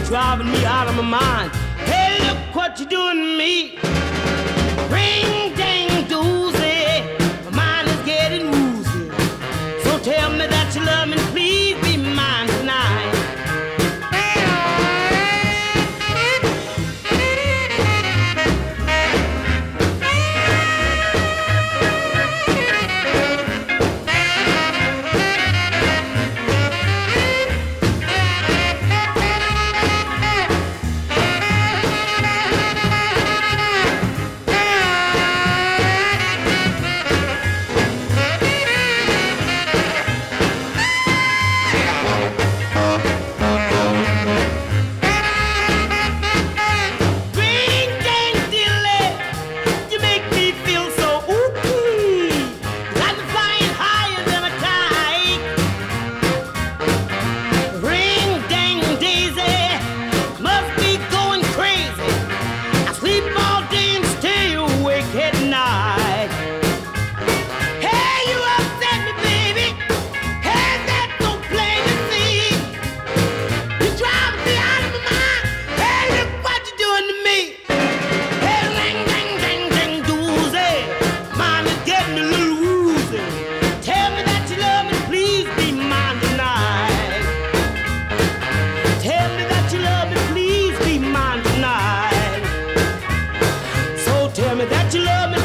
driving me out of my mind. Hey, look what you're doing to me. Ring, dang, doozy, my mind is getting woozy. So tell me that you love me, please be mine tonight. Tell me that you love me.